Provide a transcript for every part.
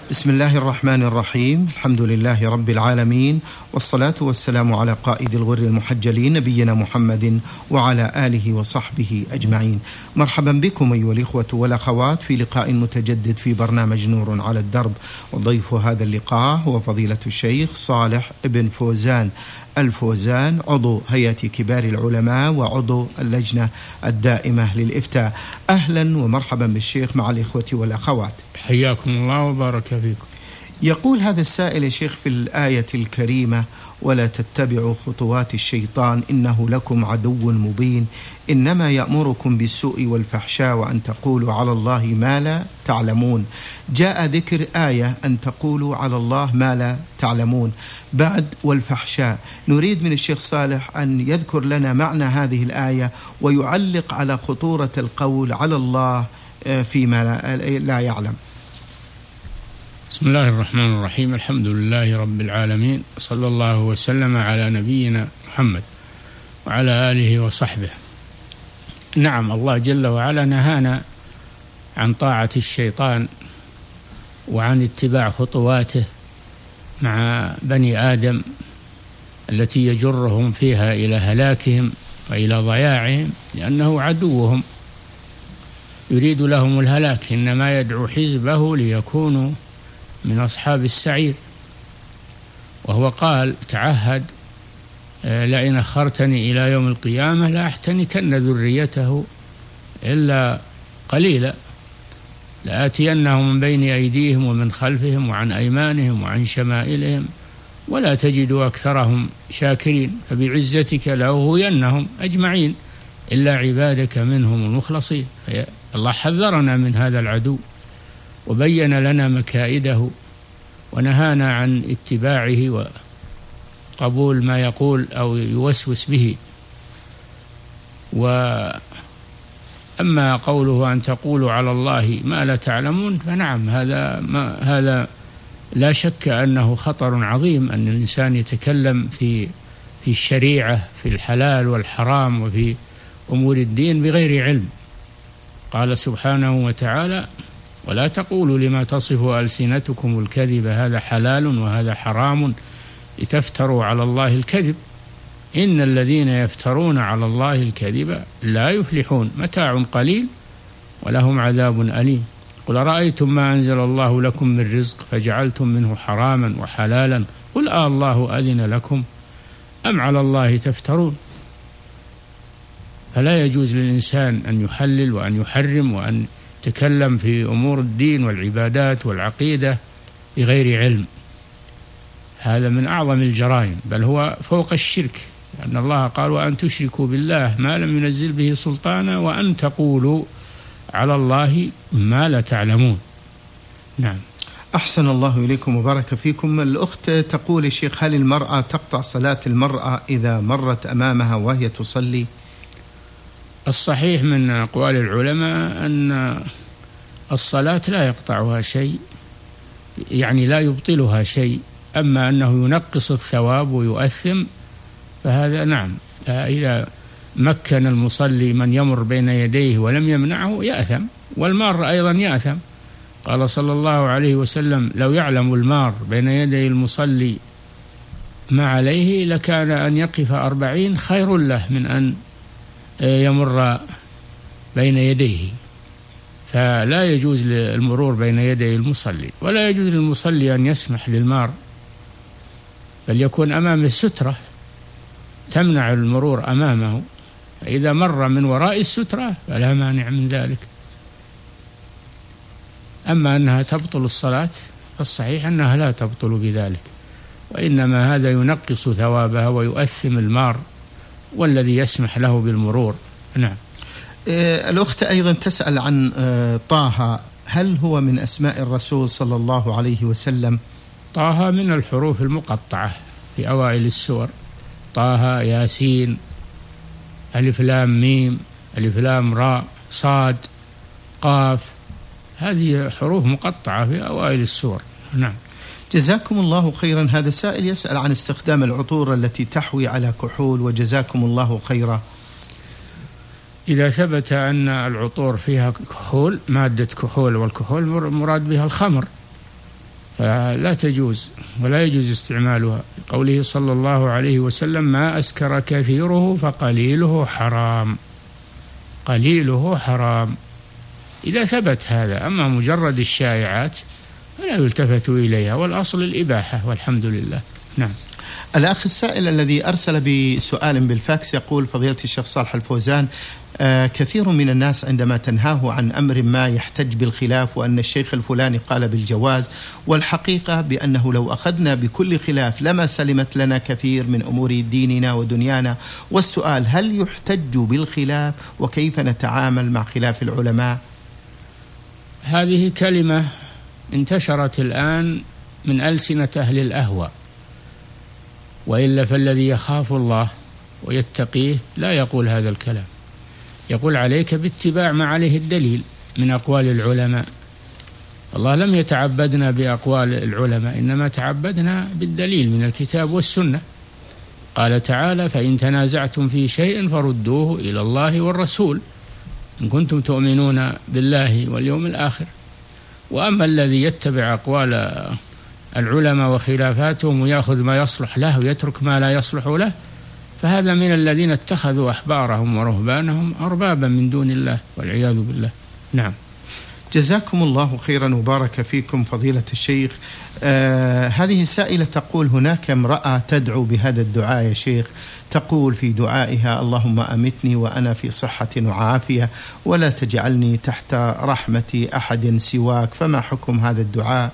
بسم الله الرحمن الرحيم. الحمد لله رب العالمين، والصلاة والسلام على قائد الغر المحجلين نبينا محمد وعلى آله وصحبه أجمعين. مرحبا بكم أيها الإخوة والأخوات في لقاء متجدد في برنامج نور على الدرب، وضيف هذا اللقاء هو فضيلة الشيخ صالح بن فوزان الفوزان، عضو هيئة كبار العلماء وعضو اللجنة الدائمة للإفتاء. أهلا ومرحبا بالشيخ مع الإخوة والأخوات، حياكم الله وبارك فيكم. يقول هذا السائل يا شيخ في الآية الكريمة: ولا تتبعوا خطوات الشيطان إنه لكم عدو مبين، إنما يأمركم بالسوء والفحشاء وأن تقولوا على الله ما لا تعلمون. جاء ذكر آية أن تقولوا على الله ما لا تعلمون بعد والفحشاء. نريد من الشيخ صالح أن يذكر لنا معنى هذه الآية ويعلق على خطورة القول على الله فيما لا يعلم. بسم الله الرحمن الرحيم. الحمد لله رب العالمين، صلى الله وسلم على نبينا محمد وعلى آله وصحبه. نعم، الله جل وعلا نهانا عن طاعة الشيطان وعن اتباع خطواته مع بني آدم التي يجرهم فيها إلى هلاكهم وإلى ضياعهم، لأنه عدوهم يريد لهم الهلاك، إنما يدعو حزبه ليكونوا من أصحاب السعير. وهو قال تعهد: لئن أخرتني إلى يوم القيامة لأحتنكن ذريته إلا قليلا، لآتينهم من بين أيديهم ومن خلفهم وعن أيمانهم وعن شمائلهم ولا تجد أكثرهم شاكرين، فبعزتك لأغوينهم أجمعين إلا عبادك منهم المخلصين. الله حذرنا من هذا العدو وبين لنا مكائده ونهانا عن اتباعه وقبول ما يقول أو يوسوس به. وأما قوله أن تقولوا على الله ما لا تعلمون، فنعم، هذا لا شك أنه خطر عظيم، أن الإنسان يتكلم في الشريعة، في الحلال والحرام وفي أمور الدين بغير علم. قال سبحانه وتعالى: ولا تقولوا لما تصف ألسنتكم الكذب هذا حلال وهذا حرام لتفتروا على الله الكذب إن الذين يفترون على الله الكذب لا يفلحون، متاع قليل ولهم عذاب أليم. قل رأيتم ما أنزل الله لكم من رزق فجعلتم منه حراما وحلالا قل الله أذن لكم أم على الله تفترون. فلا يجوز للإنسان أن يحلل وأن يحرم وأن يتكلم في أمور الدين والعبادات والعقيدة بغير علم. هذا من أعظم الجرائم، بل هو فوق الشرك، لأن الله قال: وأن تشركوا بالله ما لم ينزل به سلطانا وأن تقولوا على الله ما لا تعلمون. نعم. أحسن الله إليكم وبارك فيكم. الأخت تقول: الشيخ، هل المرأة تقطع صلاة المرأة إذا مرت أمامها وهي تصلي؟ الصحيح من أقوال العلماء أن الصلاة لا يقطعها شيء، يعني لا يبطلها شيء، أما أنه ينقص الثواب ويؤثم فهذا نعم. فإذا مكن المصلي من يمر بين يديه ولم يمنعه يأثم، والمار أيضا يأثم. قال صلى الله عليه وسلم: لو يعلم المار بين يدي المصلي ما عليه لكان أن يقف 40 خير له من أن يمر بين يديه. فلا يجوز المرور بين يدي المصلي، ولا يجوز للمصلي أن يسمح للمار، بل يكون أمام السترة تمنع المرور أمامه، فإذا مر من وراء السترة فلا مانع من ذلك. أما أنها تبطل الصلاة فالصحيح أنها لا تبطل بذلك، وإنما هذا ينقص ثوابها ويؤثم المار والذي يسمح له بالمرور. نعم. الأخت أيضا تسأل عن طه، هل هو من أسماء الرسول صلى الله عليه وسلم؟ طه من الحروف المقطعة في أوائل السور: طه، ياسين، ألف لام ميم، ألف لام راء، صاد، قاف، هذه حروف مقطعة في أوائل السور. نعم. جزاكم الله خيرا. هذا سائل يسأل عن استخدام العطور التي تحوي على كحول، وجزاكم الله خيرا. إذا ثبت أن العطور فيها كحول، مادة كحول، والكحول مراد بها الخمر، فلا تجوز ولا يجوز استعمالها، قوله صلى الله عليه وسلم: ما أسكر كثيره فقليله حرام. قليله حرام إذا ثبت هذا، أما مجرد الشائعات فلا يلتفت إليها، والأصل الإباحة والحمد لله. نعم. الأخ السائل الذي أرسل بسؤال بالفاكس يقول: فضيلة الشيخ صالح الفوزان، كثير من الناس عندما تنهاه عن أمر ما يحتج بالخلاف، وأن الشيخ الفلاني قال بالجواز، والحقيقة بأنه لو أخذنا بكل خلاف لما سلمت لنا كثير من أمور ديننا ودنيانا. والسؤال: هل يحتج بالخلاف؟ وكيف نتعامل مع خلاف العلماء؟ هذه كلمة انتشرت الآن من ألسنة أهل الأهواء، وإلا فالذي يخاف الله ويتقيه لا يقول هذا الكلام، يقول: عليك باتباع ما عليه الدليل من أقوال العلماء. الله لم يتعبدنا بأقوال العلماء، إنما تعبدنا بالدليل من الكتاب والسنة. قال تعالى: فإن تنازعتم في شيء فردوه إلى الله والرسول إن كنتم تؤمنون بالله واليوم الآخر. وأما الذي يتبع أقوال العلماء وخلافاتهم ويأخذ ما يصلح له ويترك ما لا يصلح له، فهذا من الذين اتخذوا أحبارهم ورهبانهم أربابا من دون الله والعياذ بالله. نعم. جزاكم الله خيرا وبارك فيكم فضيلة الشيخ. هذه سائلة تقول: هناك امرأة تدعو بهذا الدعاء يا شيخ، تقول في دعائها: اللهم أمتني وأنا في صحة وعافية ولا تجعلني تحت رحمة أحد سواك، فما حكم هذا الدعاء؟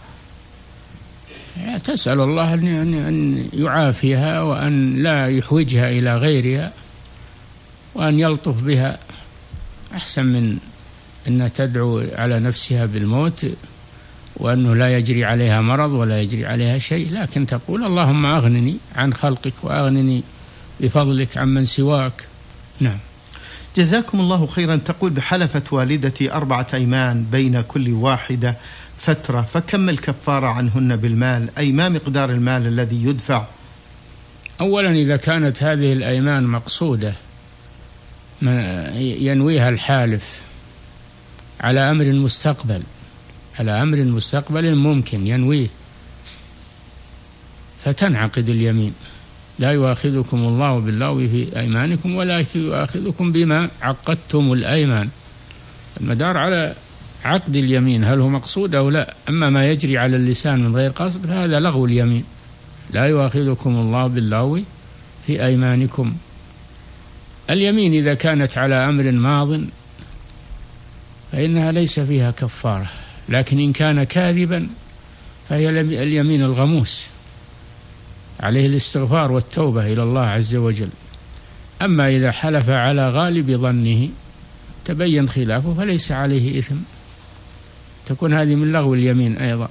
تسأل الله أن يعافيها وأن لا يحوجها إلى غيرها وأن يلطف بها، أحسن من أن تدعو على نفسها بالموت وأنه لا يجري عليها مرض ولا يجري عليها شيء. لكن تقول: اللهم أغنني عن خلقك وأغنني بفضلك عمن سواك. نعم. جزاكم الله خيرا. تقول: بحلفت والدتي 4 أيمان بين كل واحدة فترة، فكم الكفارة عنهن بالمال؟ أي ما مقدار المال الذي يدفع؟ أولا إذا كانت هذه الأيمان مقصودة ينويها الحالف على أمر مستقبل، على أمر مستقبل ممكن ينويه، فتنعقد اليمين. لا يؤاخذكم الله باللغو في أيمانكم ولكن يؤاخذكم بما عقدتم الأيمان. المدار على عقد اليمين، هل هو مقصود أو لا. أما ما يجري على اللسان من غير قصد فهذا لغو اليمين. لا يؤاخذكم الله باللغو في أيمانكم. اليمين إذا كانت على أمر ماض فإنها ليس فيها كفارة، لكن إن كان كاذبا فهي اليمين الغموس، عليه الاستغفار والتوبة إلى الله عز وجل. أما إذا حلف على غالب ظنه تبين خلافه فليس عليه إثم، تكون هذه من لغو اليمين أيضا.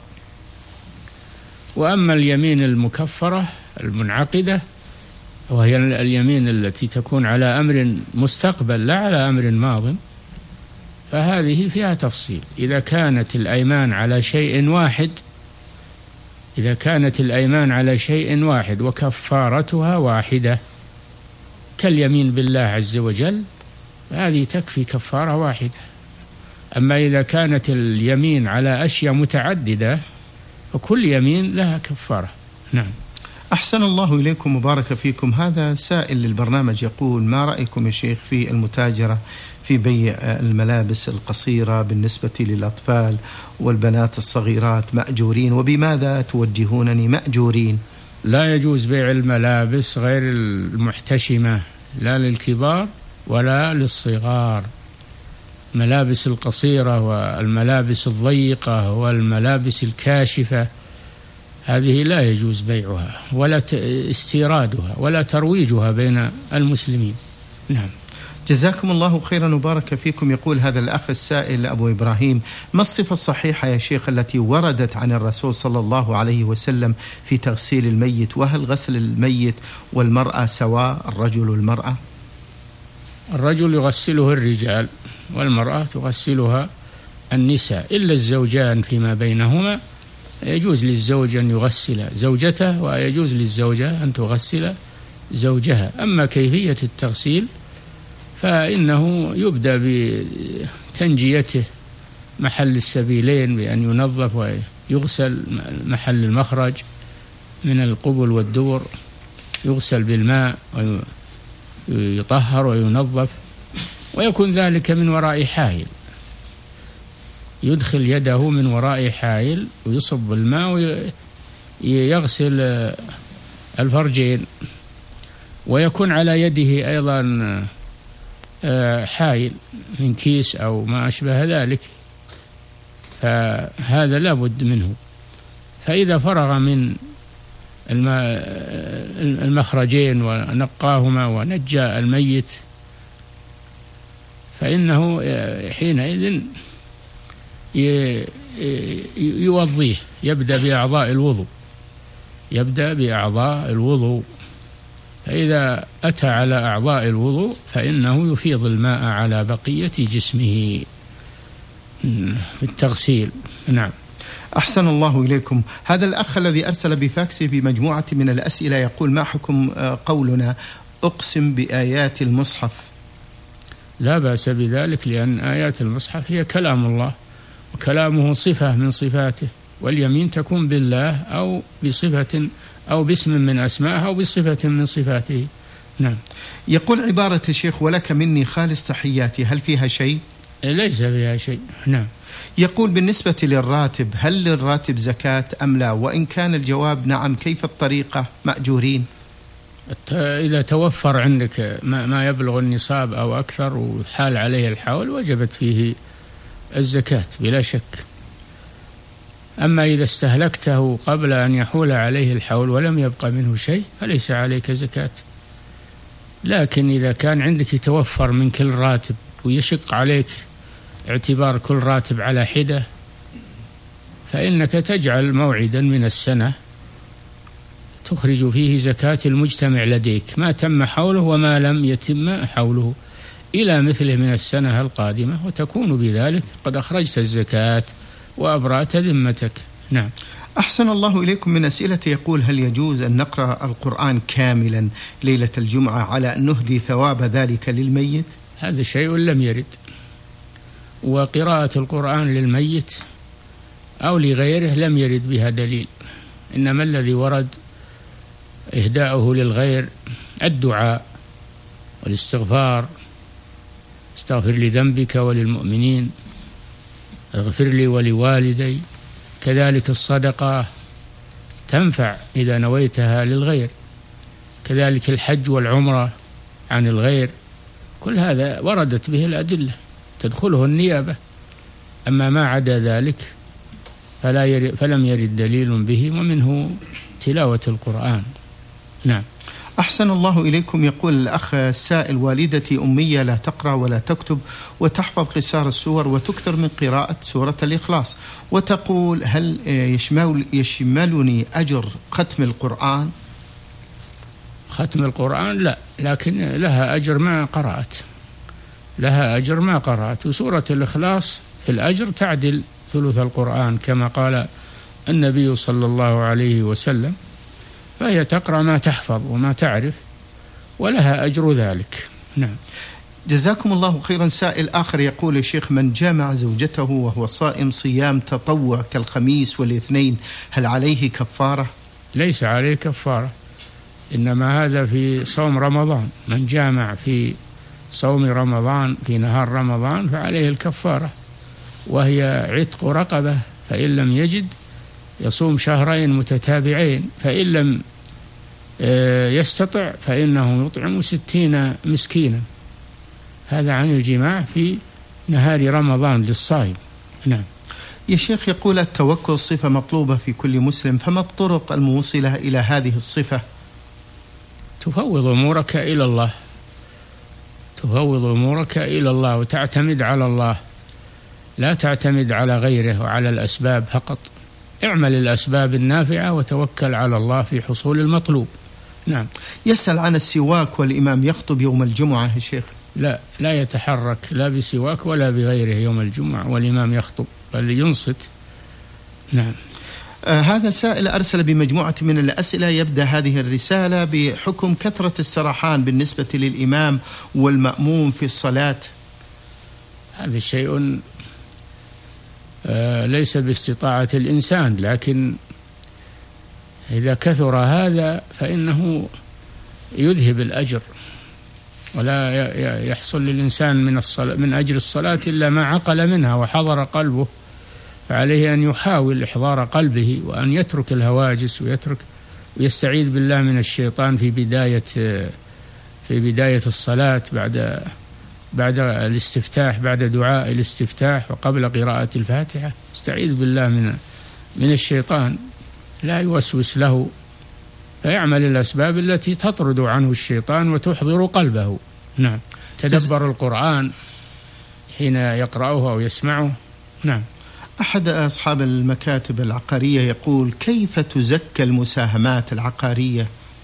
وأما اليمين المكفرة المنعقدة وهي اليمين التي تكون على أمر مستقبل لا على أمر ماض، فهذه فيها تفصيل. إذا كانت الأيمان على شيء واحد، إذا كانت الأيمان على شيء واحد وكفارتها واحدة كاليمين بالله عز وجل، هذه تكفي كفارة واحدة. أما إذا كانت اليمين على أشياء متعددة فكل يمين لها كفارة. نعم. أحسن الله إليكم وبارك فيكم. هذا سائل للبرنامج يقول: ما رأيكم يا شيخ في المتاجرة في بيع الملابس القصيرة بالنسبة للأطفال والبنات الصغيرات مأجورين، وبماذا توجهونني مأجورين؟ لا يجوز بيع الملابس غير المحتشمة، لا للكبار ولا للصغار. الملابس القصيرة والملابس الضيقة والملابس الكاشفة هذه لا يجوز بيعها ولا استيرادها ولا ترويجها بين المسلمين. نعم. جزاكم الله خيرا وبارك فيكم. يقول هذا الأخ السائل أبو إبراهيم: ما الصفة الصحيحة يا شيخ التي وردت عن الرسول صلى الله عليه وسلم في تغسيل الميت؟ وهل غسل الميت والمرأة سواء، الرجل والمرأة؟ الرجل يغسله الرجال والمرأة تغسلها النساء، إلا الزوجان فيما بينهما يجوز للزوج أن يغسل زوجته ويجوز للزوجة أن تغسل زوجها. أما كيفية التغسيل فإنه يبدأ بتنجيته محل السبيلين بأن ينظف يغسل محل المخرج من القبل والدبر، يغسل بالماء ويطهر وينظف، ويكون ذلك من وراء حائل، يدخل يده من وراء حائل ويصب الماء ويغسل الفرجين، ويكون على يده أيضا حائل من كيس أو ما أشبه ذلك، فهذا لا بد منه. فإذا فرغ من المخرجين ونقاهما ونجى الميت فإنه حينئذ يوضيه، يبدأ بأعضاء الوضوء، فإذا أتى على أعضاء الوضوء فإنه يفيض الماء على بقية جسمه بالتغسيل. نعم. أحسن الله إليكم. هذا الأخ الذي أرسل بفاكسه بمجموعة من الأسئلة يقول: ما حكم قولنا أقسم بآيات المصحف؟ لا بأس بذلك، لأن آيات المصحف هي كلام الله، وكلامه صفة من صفاته، واليمين تكون بالله أو بصفة أو باسم من أسمائه أو بصفة من صفاته. نعم. يقول عبارة الشيخ: ولك مني خالص تحياتي، هل فيها شيء؟ ليس فيها شيء. نعم. يقول: بالنسبة للراتب، هل للراتب زكاة أم لا؟ وإن كان الجواب نعم، كيف الطريقة؟ مأجورين. إذا توفر عندك ما يبلغ النصاب أو أكثر وحال عليه الحول وجبت فيه الزكاة بلا شك. أما إذا استهلكته قبل أن يحول عليه الحول ولم يبقى منه شيء فليس عليك زكاة. لكن إذا كان عندك يتوفر من كل راتب ويشق عليك اعتبار كل راتب على حدة، فإنك تجعل موعدا من السنة تخرج فيه زكاة المجتمع لديك، ما تم حوله وما لم يتم حوله، إلى مثله من السنة القادمة، وتكون بذلك قد أخرجت الزكاة وأبرأت ذمتك. نعم. أحسن الله إليكم. من أسئلة يقول: هل يجوز أن نقرأ القرآن كاملا ليلة الجمعة على أن نهدي ثواب ذلك للميت؟ هذا شيء لم يرد، وقراءة القرآن للميت أو لغيره لم يرد بها دليل، إنما الذي ورد إهداؤه للغير الدعاء والاستغفار: استغفر لذنبك وللمؤمنين، اغفر لي ولوالدي. كذلك الصدقة تنفع إذا نويتها للغير، كذلك الحج والعمرة عن الغير، كل هذا وردت به الأدلة تدخله النيابة. أما ما عدا ذلك فلم يرد دليل به، ومنه تلاوة القرآن. نعم. أحسن الله إليكم. يقول الأخ السائل: والدتي أمية لا تقرأ ولا تكتب وتحفظ قصار السور وتكثر من قراءة سورة الإخلاص، وتقول: هل يشملني أجر ختم القرآن؟ ختم القرآن لا، لكن لها أجر ما قرأت، وسورة الإخلاص في الأجر تعدل ثلث القرآن كما قال النبي صلى الله عليه وسلم، فهي تقرأ ما تحفظ وما تعرف ولها أجر ذلك. نعم. جزاكم الله خيرا. سائل آخر يقول: يا شيخ، من جامع زوجته وهو صائم صيام تطوع كالخميس والاثنين هل عليه كفارة؟ ليس عليه كفارة، إنما هذا في صوم رمضان. من جامع في صوم رمضان في نهار رمضان فعليه الكفارة، وهي عتق رقبة، فإن لم يجد يصوم شهرين متتابعين، فإن لم يستطع فإنه يطعم 60 مسكينا. هذا عن الجماع في نهار رمضان للصائم. نعم. يا شيخ، يقول: التوكل صفة مطلوبة في كل مسلم، فما الطرق الموصلة إلى هذه الصفة؟ تفوض أمورك إلى الله وتعتمد على الله، لا تعتمد على غيره وعلى الأسباب فقط. اعمل الأسباب النافعة وتوكل على الله في حصول المطلوب. نعم. يسأل عن السواك والإمام يخطب يوم الجمعة يا شيخ. لا يتحرك لا بسواك ولا بغيره يوم الجمعة والإمام يخطب، بل ينصت. نعم. هذا سائل أرسل بمجموعة من الأسئلة، يبدأ هذه الرسالة بحكم كثرة السرحان بالنسبة للإمام والمأموم في الصلاة. هذا شيء ليس باستطاعة الإنسان، لكن إذا كثر هذا فإنه يذهب الأجر، ولا يحصل للإنسان من أجر الصلاة إلا ما عقل منها وحضر قلبه. فعليه أن يحاول إحضار قلبه، وأن يترك الهواجس ويستعيذ بالله من الشيطان في بداية الصلاة بعد الاستفتاح، بعد دعاء الاستفتاح وقبل قراءة الفاتحة، استعيذ بالله من الشيطان، لا يوسوس له، فيعمل الأسباب التي تطرد عنه الشيطان وتحضر قلبه. نعم. تدبر القرآن حين يقرأه أو يسمعه. نعم. أحد أصحاب المكاتب العقارية يقول: كيف تزكى المساهمات العقارية؟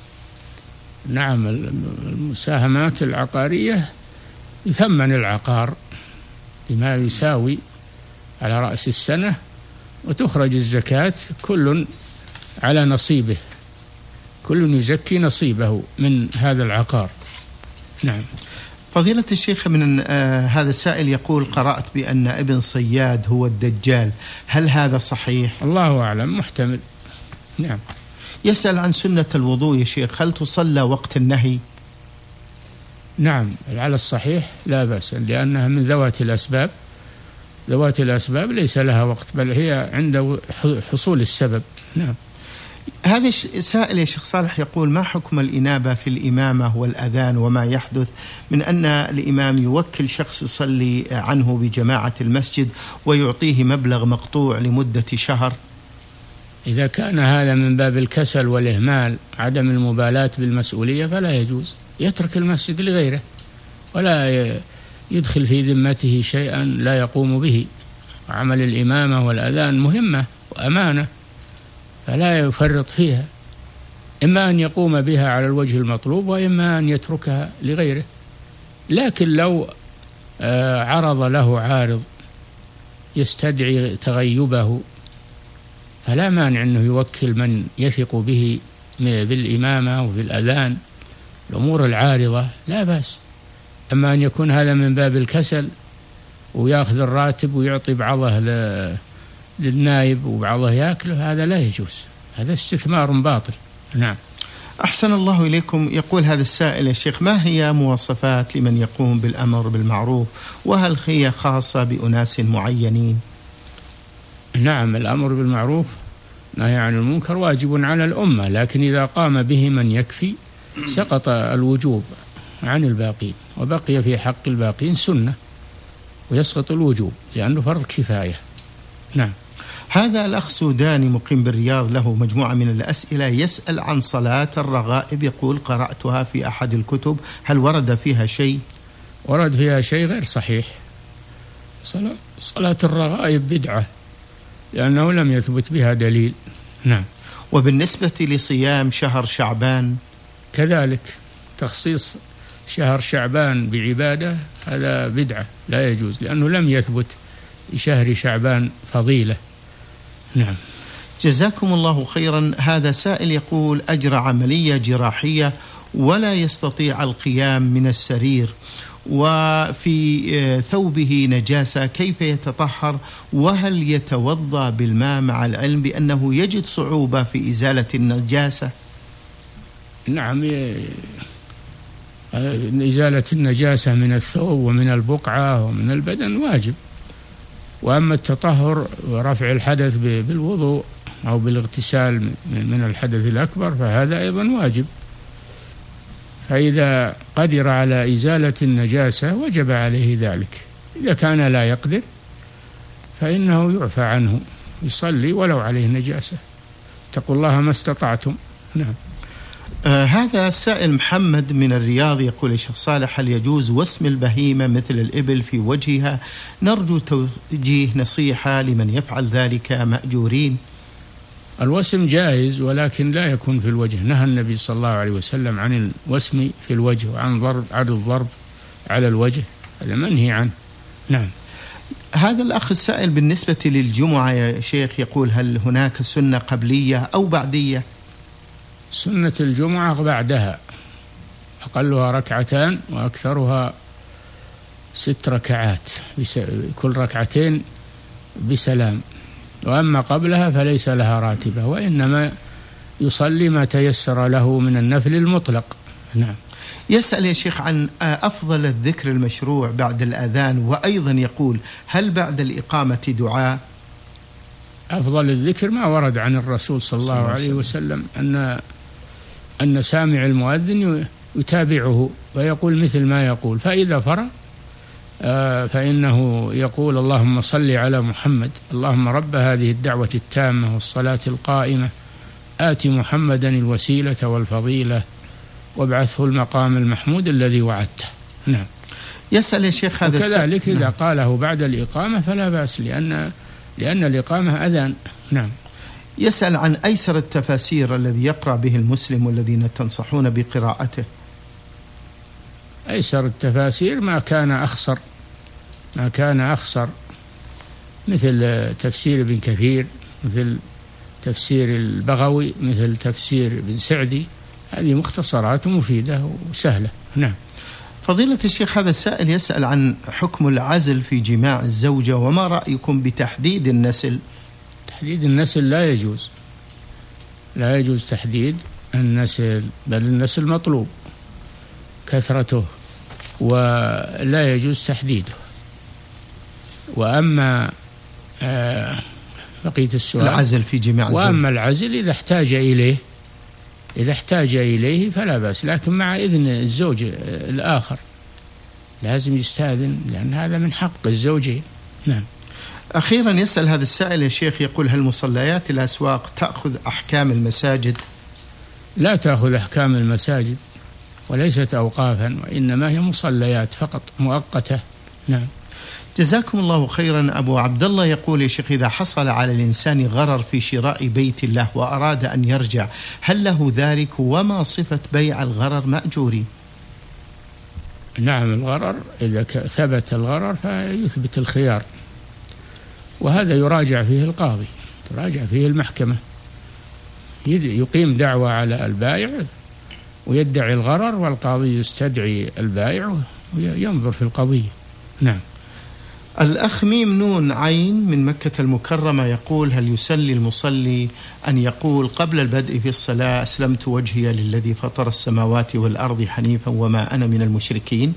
نعم، المساهمات العقارية يثمن العقار بما يساوي على رأس السنة، وتخرج الزكاة كل على نصيبه، كل يزكي نصيبه من هذا العقار. نعم. فضيلة الشيخ، من هذا السائل يقول: قرأت بأن ابن صياد هو الدجال، هل هذا صحيح؟ الله أعلم، محتمل. نعم. يسأل عن سنة الوضوء يا شيخ، هل تصلى وقت النهي؟ نعم، على الصحيح لا بأس، لأنها من ذوات الأسباب. ذوات الأسباب ليس لها وقت، بل هي عند حصول السبب. نعم. هذا سائل يا شيخ صالح يقول: ما حكم الإنابة في الإمامة والأذان، وما يحدث من أن الإمام يوكل شخص يصلي عنه بجماعة المسجد ويعطيه مبلغ مقطوع لمدة شهر؟ إذا كان هذا من باب الكسل والإهمال، عدم المبالاة بالمسؤولية، فلا يجوز، يترك المسجد لغيره، ولا يدخل في ذمته شيئا لا يقوم به. عمل الإمامة والأذان مهمة وأمانة، فلا يفرط فيها، إما أن يقوم بها على الوجه المطلوب، وإما أن يتركها لغيره. لكن لو عرض له عارض يستدعي تغيبه، فلا مانع أنه يوكل من يثق به بالإمامة وبالأذان، الأمور العارضة لا بأس. أما أن يكون هذا من باب الكسل ويأخذ الراتب ويعطي بعضه للنائب وبعضه يأكله، هذا لا يجوز، هذا استثمار باطل. نعم. أحسن الله إليكم. يقول هذا السائل: يا شيخ، ما هي مواصفات لمن يقوم بالأمر بالمعروف، وهل هي خاصة بأناس معينين؟ نعم، الأمر بالمعروف نهي عن المنكر واجب على الأمة، لكن إذا قام به من يكفي سقط الوجوب عن الباقين، وبقي في حق الباقين سنة، ويسقط الوجوب لأنه فرض كفاية. نعم. هذا الأخ سوداني مقيم بالرياض له مجموعة من الأسئلة، يسأل عن صلاة الرغائب، يقول: قرأتها في أحد الكتب، هل ورد فيها شيء؟ ورد فيها شيء غير صحيح. صلاة الرغائب بدعة، لأنه لم يثبت بها دليل. نعم. وبالنسبة لصيام شهر شعبان كذلك، تخصيص شهر شعبان بعبادة هذا بدعة، لا يجوز، لأنه لم يثبت لشهر شعبان فضيلة. نعم. جزاكم الله خيرا. هذا سائل يقول: أجرى عملية جراحية ولا يستطيع القيام من السرير، وفي ثوبه نجاسة، كيف يتطهر؟ وهل يتوضأ بالماء مع العلم بأنه يجد صعوبة في إزالة النجاسة؟ نعم، إزالة النجاسة من الثوب ومن البقعة ومن البدن واجب، وأما التطهر ورفع الحدث بالوضوء أو بالاغتسال من الحدث الأكبر فهذا أيضا واجب. فإذا قدر على إزالة النجاسة وجب عليه ذلك. إذا كان لا يقدر فإنه يعفى عنه، يصلي ولو عليه نجاسة. اتقوا الله ما استطعتم. نعم. هذا السائل محمد من الرياض يقول: يا شيخ صالح، هل يجوز وسم البهيمة مثل الإبل في وجهها؟ نرجو توجيه نصيحة لمن يفعل ذلك، مأجورين. الوسم جائز، ولكن لا يكون في الوجه. نهى النبي صلى الله عليه وسلم عن الوسم في الوجه، وعن الضرب على الوجه، هذا منهي عنه. نعم. هذا الأخ السائل بالنسبة للجمعة يا شيخ يقول: هل هناك سنة قبلية أو بعدية؟ سنة الجمعة بعدها، أقلها ركعتان وأكثرها 6 ركعات، كل ركعتين بسلام، وأما قبلها فليس لها راتبة، وإنما يصلي ما تيسر له من النفل المطلق. نعم. يسأل يا شيخ عن أفضل الذكر المشروع بعد الأذان، وأيضا يقول هل بعد الإقامة دعاء؟ أفضل الذكر ما ورد عن الرسول صلى الله عليه وسلم أن سامع المؤذن يتابعه ويقول مثل ما يقول، فإذا فرغ فإنه يقول اللهم صل على محمد، اللهم رب هذه الدعوة التامة والصلاة القائمة آت محمدا الوسيلة والفضيلة وابعثه المقام المحمود الذي وعدته. نعم. يسأل يا شيخ هذا وكذلك إذا قاله بعد الإقامة فلا بأس، لأن الإقامة أذان. نعم. يسأل عن أيسر التفاسير الذي يقرأ به المسلم والذين تنصحون بقراءته. أيسر التفاسير ما كان أخصر مثل تفسير ابن كثير، مثل تفسير البغوي، مثل تفسير ابن سعدي، هذه مختصرات مفيدة وسهلة. نعم. فضيلة الشيخ هذا السائل يسأل عن حكم العزل في جماع الزوجة، وما رأيكم بتحديد النسل؟ تحديد النسل لا يجوز تحديد النسل، بل النسل مطلوب كثرته ولا يجوز تحديده. وأما بقية السؤال العزل في جماع الزوجة، وأما العزل إذا احتاج إليه فلا بأس، لكن مع إذن الزوج الآخر، لازم يستأذن، لأن هذا من حق الزوجين. نعم. أخيرا يسأل هذا السائل يا شيخ، يقول هل مصليات الأسواق تأخذ أحكام المساجد؟ لا تأخذ أحكام المساجد، وليست أوقافا، وإنما هي مصليات فقط مؤقتة. نعم. جزاكم الله خيرا. أبو عبد الله يقول يا شيخ إذا حصل على الإنسان غرر في شراء بيت الله وأراد أن يرجع، هل له ذلك؟ وما صفة بيع الغرر مأجوري؟ نعم، الغرر إذا ثبت الغرر فيثبت الخيار، وهذا يراجع فيه القاضي، تراجع فيه المحكمة، يقيم دعوة على البائع ويدعي الغرر، والقاضي يستدعي البائع وينظر في القضية. نعم. الأخ ميم نون عين من مكة المكرمة يقول هل يسلي المصلي أن يقول قبل البدء في الصلاة أسلمت وجهي للذي فطر السماوات والأرض حنيفا وما أنا من المشركين؟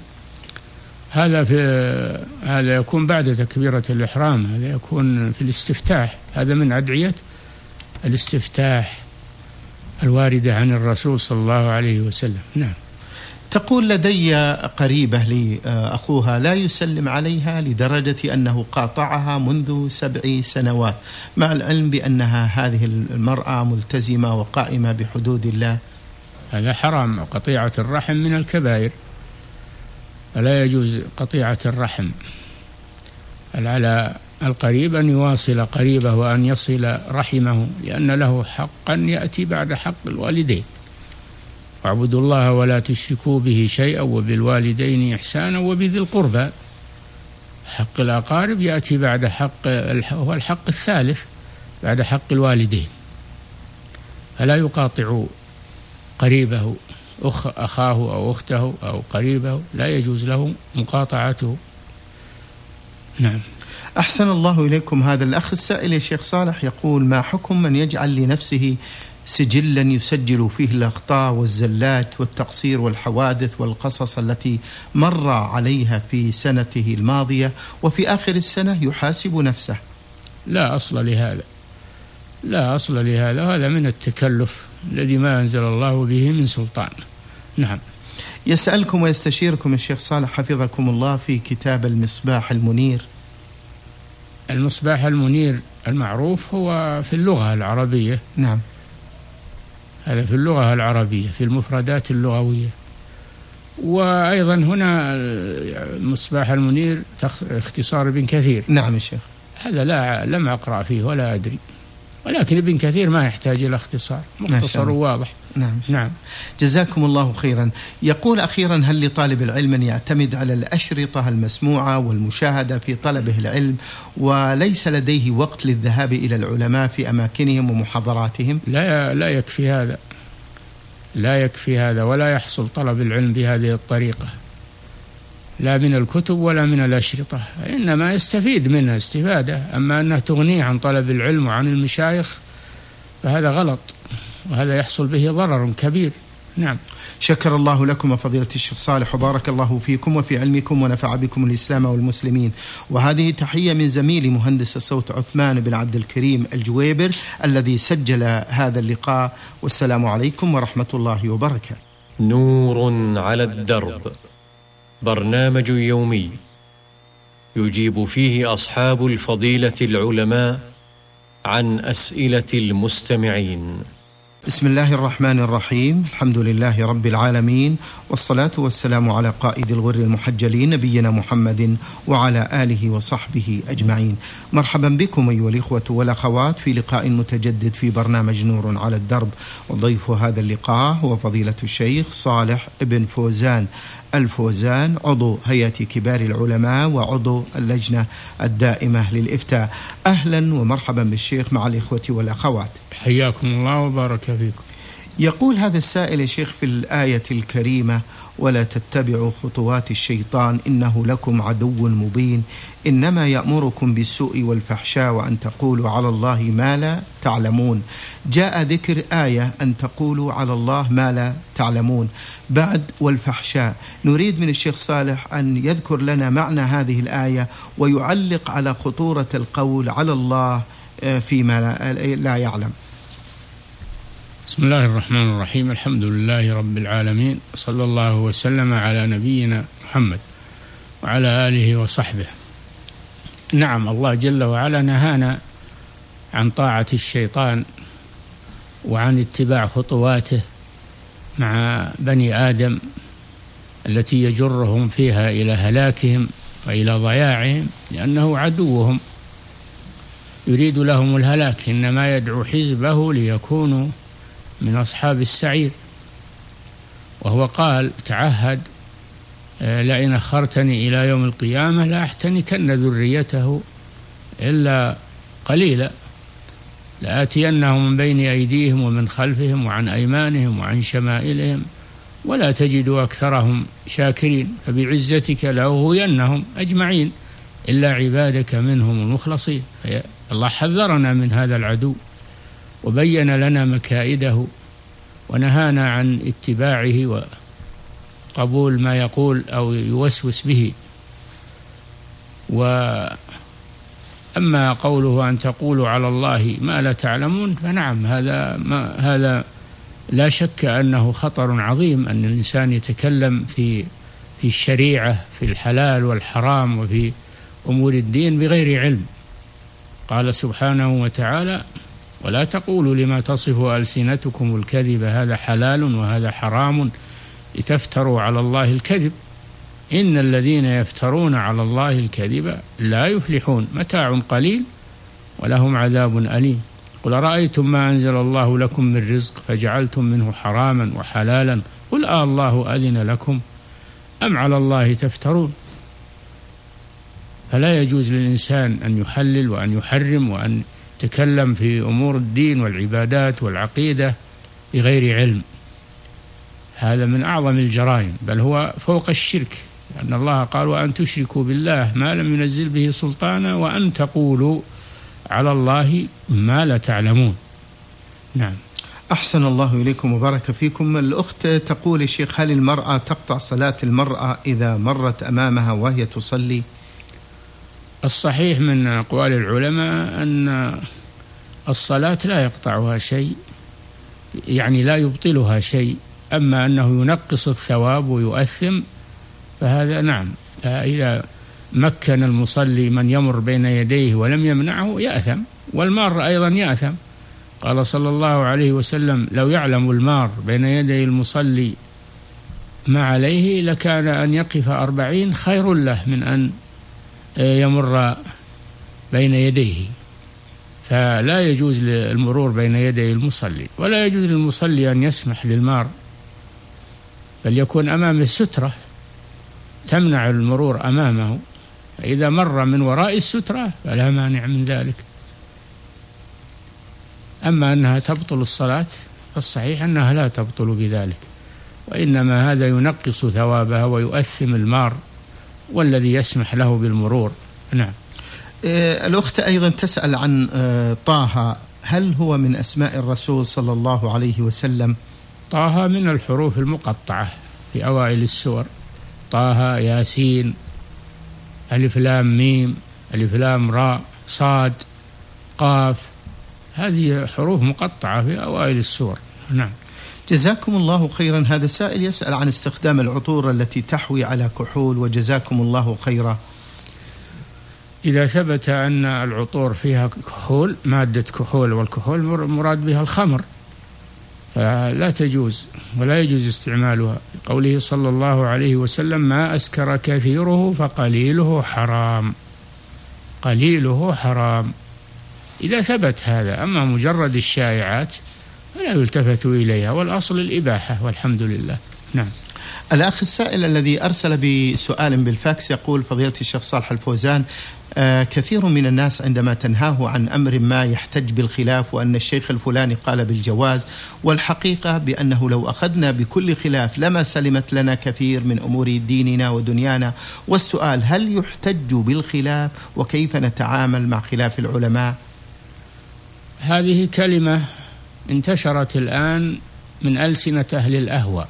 هذا يكون بعد تكبيرة الإحرام، هذا يكون في الاستفتاح، هذا من أدعية الاستفتاح الواردة عن الرسول صلى الله عليه وسلم. نعم. تقول لدي قريبة لي أخوها لا يسلم عليها لدرجة أنه قاطعها منذ 7 سنوات، مع العلم بأنها هذه المرأة ملتزمة وقائمة بحدود الله. هذا حرام، قطيعة الرحم من الكبائر، فلا يجوز قطيعة الرحم. على القريب أن يواصل قريبه وأن يصل رحمه، لأن له حقا يأتي بعد حق الوالدين، واعبدوا الله ولا تشركوا به شيئا وبالوالدين إحسانا وبذي القربى. حق الأقارب يأتي بعد حق، هو الحق الثالث بعد حق الوالدين، فلا يقاطع قريبه، أخاه أو أخته أو قريبه، لا يجوز له مقاطعته. نعم. أحسن الله إليكم. هذا الأخ السائل يا شيخ صالح يقول ما حكم من يجعل لنفسه سجلا يسجل فيه الأخطاء والزلات والتقصير والحوادث والقصص التي مر عليها في سنته الماضية، وفي آخر السنة يحاسب نفسه؟ لا أصل لهذا، وهذا من التكلف الذي ما أنزل الله به من سلطان. نعم. يسألكم ويستشيركم الشيخ صالح حفظكم الله في كتاب المصباح المنير. المصباح المنير المعروف هو في اللغة العربية. نعم. هذا في اللغة العربية في المفردات اللغوية. وأيضا هنا المصباح المنير اختصار ابن كثير. نعم يا شيخ. هذا لم أقرأ فيه ولا أدري، ولكن ابن كثير ما يحتاج إلى اختصار، مختصر واضح. نعم. جزاكم الله خيرا. يقول أخيرا هل لطالب العلم أن يعتمد على الأشرطة المسموعة والمشاهدة في طلبه العلم وليس لديه وقت للذهاب إلى العلماء في أماكنهم ومحاضراتهم؟ لا يكفي هذا ولا يحصل طلب العلم بهذه الطريقة. لا من الكتب ولا من الأشرطة، إنما يستفيد منها استفادة. أما أنها تغنيه عن طلب العلم وعن المشايخ فهذا غلط، وهذا يحصل به ضرر كبير. نعم. شكر الله لكم فضيلة الشيخ صالح، وبارك الله فيكم وفي علمكم ونفع بكم الإسلام والمسلمين. وهذه تحية من زميلي مهندس الصوت عثمان بن عبد الكريم الجويبر الذي سجل هذا اللقاء، والسلام عليكم ورحمة الله وبركاته. نور على الدرب، برنامج يومي يجيب فيه أصحاب الفضيلة العلماء عن أسئلة المستمعين. بسم الله الرحمن الرحيم، الحمد لله رب العالمين، والصلاة والسلام على قائد الغر المحجلين نبينا محمد وعلى آله وصحبه أجمعين. مرحبا بكم أيها الإخوة والأخوات في لقاء متجدد في برنامج نور على الدرب، وضيف هذا اللقاء هو فضيلة الشيخ صالح بن فوزان الفوزان، عضو هيئة كبار العلماء وعضو اللجنة الدائمة للإفتاء. أهلا ومرحبا بالشيخ مع الإخوة والأخوات، حياكم الله وبارك فيكم. يقول هذا السائل يا شيخ في الآية الكريمة: ولا تتبعوا خطوات الشيطان إنه لكم عدو مبين، إنما يأمركم بالسوء والفحشاء وأن تقولوا على الله ما لا تعلمون. جاء ذكر آية أن تقولوا على الله ما لا تعلمون بعد والفحشاء. نريد من الشيخ صالح أن يذكر لنا معنى هذه الآية ويعلق على خطورة القول على الله فيما لا يعلم. بسم الله الرحمن الرحيم، الحمد لله رب العالمين، صلى الله وسلم على نبينا محمد وعلى آله وصحبه. نعم، الله جل وعلا نهانا عن طاعة الشيطان وعن اتباع خطواته مع بني آدم التي يجرهم فيها إلى هلاكهم وإلى ضياعهم، لأنه عدوهم يريد لهم الهلاك، إنما يدعو حزبه ليكونوا من أصحاب السعير. وهو قال تعهد: لئن أخرتني إلى يوم القيامة لأحتنكن ذريته إلا قليلا، لآتينهم من بين أيديهم ومن خلفهم وعن أيمانهم وعن شمائلهم ولا تجد أكثرهم شاكرين، فبعزتك لأغوينهم أجمعين إلا عبادك منهم المخلصين. الله حذرنا من هذا العدو وبين لنا مكائده ونهانا عن اتباعه وقبول ما يقول أو يوسوس به. وأما قوله أن تقولوا على الله ما لا تعلمون، فنعم، هذا لا شك أنه خطر عظيم، أن الإنسان يتكلم في الشريعة، في الحلال والحرام وفي أمور الدين بغير علم. قال سبحانه وتعالى: ولا تقولوا لما تصف ألسنتكم الكذب هذا حلال وهذا حرام لتفتروا على الله الكذب إن الذين يفترون على الله الكذب لا يفلحون، متاع قليل ولهم عذاب أليم. قل رأيتم ما أنزل الله لكم من رزق فجعلتم منه حراما وحلالا قل الله أذن لكم أم على الله تفترون. فلا يجوز للإنسان أن يحلل وأن يحرم وأن يتكلم في أمور الدين والعبادات والعقيدة بغير علم. هذا من أعظم الجرائم، بل هو فوق الشرك، لأن الله قال: وأن تشركوا بالله ما لم ينزل به سلطانا وأن تقولوا على الله ما لا تعلمون. نعم. أحسن الله إليكم وبارك فيكم. الأخت تقول: الشيخ، هل المرأة تقطع صلاة المرأة إذا مرت أمامها وهي تصلي؟ الصحيح من أقوال العلماء أن الصلاة لا يقطعها شيء، يعني لا يبطلها شيء، أما أنه ينقص الثواب ويؤثم فهذا نعم. فإذا مكن المصلي من يمر بين يديه ولم يمنعه يأثم، والمار أيضا يأثم. قال صلى الله عليه وسلم: لو يعلم المار بين يدي المصلي ما عليه لكان أن يقف 40 خير له من أن يمر بين يديه. فلا يجوز المرور بين يدي المصلي، ولا يجوز للمصلي أن يسمح للمار، بل يكون أمام السترة تمنع المرور أمامه، فإذا مر من وراء السترة فلا مانع من ذلك. أما أنها تبطل الصلاة فالصحيح أنها لا تبطل بذلك، وإنما هذا ينقص ثوابها ويؤثم المار والذي يسمح له بالمرور. نعم. الأخت أيضا تسأل عن طه، هل هو من أسماء الرسول صلى الله عليه وسلم؟ طه من الحروف المقطعة في أوائل السور، طه، ياسين، ألف لام ميم، ألف لام راء، صاد، قاف، هذه حروف مقطعة في أوائل السور. نعم. جزاكم الله خيرا. هذا سائل يسأل عن استخدام العطور التي تحوي على كحول، وجزاكم الله خيرا. إذا ثبت أن العطور فيها كحول، مادة كحول، والكحول مراد بها الخمر، فلا تجوز ولا يجوز استعمالها، قوله صلى الله عليه وسلم: ما أسكر كثيره فقليله حرام، قليله حرام. إذا ثبت هذا، أما مجرد الشائعات فلا يلتفت إليها، والأصل الإباحة والحمد لله. نعم. الأخ السائل الذي أرسل بسؤال بالفاكس يقول: فضيلة الشيخ صالح الفوزان، كثير من الناس عندما تنهاه عن أمر ما يحتج بالخلاف، وأن الشيخ الفلاني قال بالجواز، والحقيقة بأنه لو أخذنا بكل خلاف لما سلمت لنا كثير من أمور ديننا ودنيانا. والسؤال: هل يحتج بالخلاف، وكيف نتعامل مع خلاف العلماء؟ هذه كلمة انتشرت الآن من ألسنة أهل الأهواء،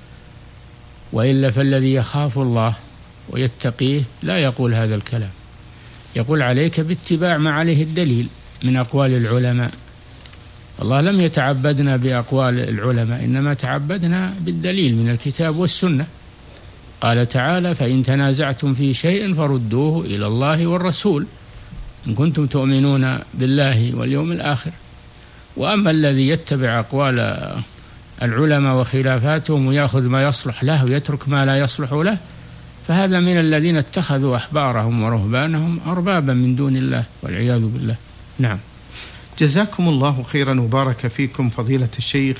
وإلا فالذي يخاف الله ويتقيه لا يقول هذا الكلام، يقول: عليك باتباع ما عليه الدليل من أقوال العلماء. الله لم يتعبدنا بأقوال العلماء، إنما تعبدنا بالدليل من الكتاب والسنة. قال تعالى: فإن تنازعتم في شيء فردوه إلى الله والرسول إن كنتم تؤمنون بالله واليوم الآخر. وأما الذي يتبع أقوال العلماء وخلافاتهم ويأخذ ما يصلح له ويترك ما لا يصلح له، فهذا من الذين اتخذوا أحبارهم ورهبانهم أربابا من دون الله والعياذ بالله. نعم. جزاكم الله خيرا وبارك فيكم فضيلة الشيخ.